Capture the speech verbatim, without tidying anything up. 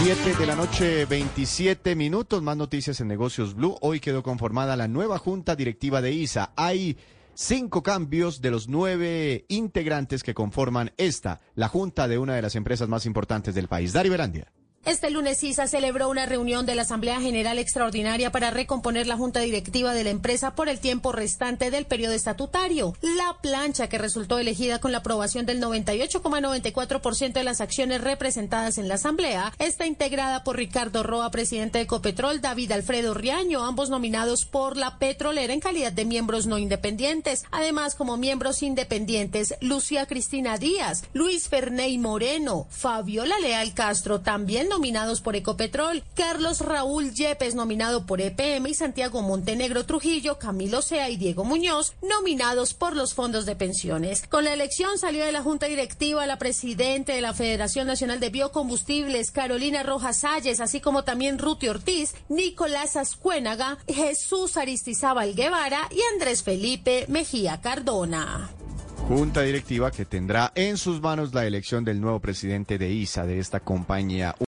Siete de la noche, veintisiete minutos, más noticias en Negocios Blue. Hoy quedó conformada la nueva junta directiva de I S A. Hay cinco cambios de los nueve integrantes que conforman esta, la junta de una de las empresas más importantes del país. Dari Berandia. Este lunes I S A celebró una reunión de la Asamblea General Extraordinaria para recomponer la junta directiva de la empresa por el tiempo restante del periodo estatutario. La plancha, que resultó elegida con la aprobación del noventa y ocho coma noventa y cuatro por ciento de las acciones representadas en la Asamblea, está integrada por Ricardo Roa, presidente de Ecopetrol, David Alfredo Riaño, ambos nominados por la petrolera en calidad de miembros no independientes. Además, como miembros independientes, Lucía Cristina Díaz, Luis Ferney Moreno, Fabiola Leal Castro, también nominados por Ecopetrol, Carlos Raúl Yepes, nominado por E P M, y Santiago Montenegro Trujillo, Camilo Sea y Diego Muñoz, nominados por los fondos de pensiones. Con la elección salió de la junta directiva la presidenta de la Federación Nacional de Biocombustibles, Carolina Rojas Salles, así como también Ruti Ortiz, Nicolás Azcuénaga, Jesús Aristizábal Guevara y Andrés Felipe Mejía Cardona. Junta directiva que tendrá en sus manos la elección del nuevo presidente de I S A, de esta compañía.